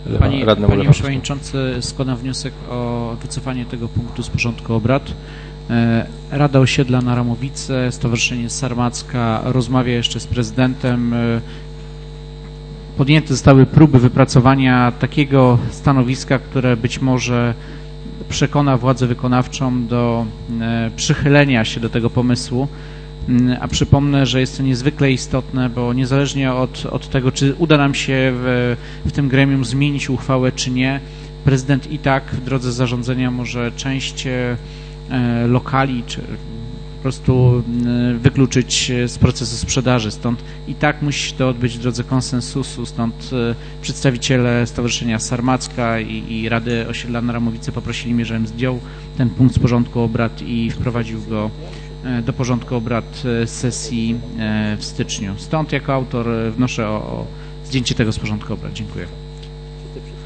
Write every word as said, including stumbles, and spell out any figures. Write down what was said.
Panie, Panie Przewodniczący, składam wniosek o wycofanie tego punktu z porządku obrad. Rada Osiedla na Ramowice, Stowarzyszenie Sarmacka rozmawia jeszcze z prezydentem. Podjęte zostały próby wypracowania takiego stanowiska, które być może przekona władzę wykonawczą do przychylenia się do tego pomysłu. A przypomnę, że jest to niezwykle istotne, bo niezależnie od, od tego, czy uda nam się w, w tym gremium zmienić uchwałę, czy nie, prezydent i tak w drodze zarządzenia może część e, lokali, czy po prostu e, wykluczyć z procesu sprzedaży. Stąd i tak musi się to odbyć w drodze konsensusu. Stąd e, przedstawiciele Stowarzyszenia Sarmacka i, i Rady Osiedla na Ramowice poprosili mnie, żebym zdjął ten punkt z porządku obrad i wprowadził go do porządku obrad sesji w styczniu. Stąd jako autor wnoszę o, o zdjęcie tego z porządku obrad. Dziękuję.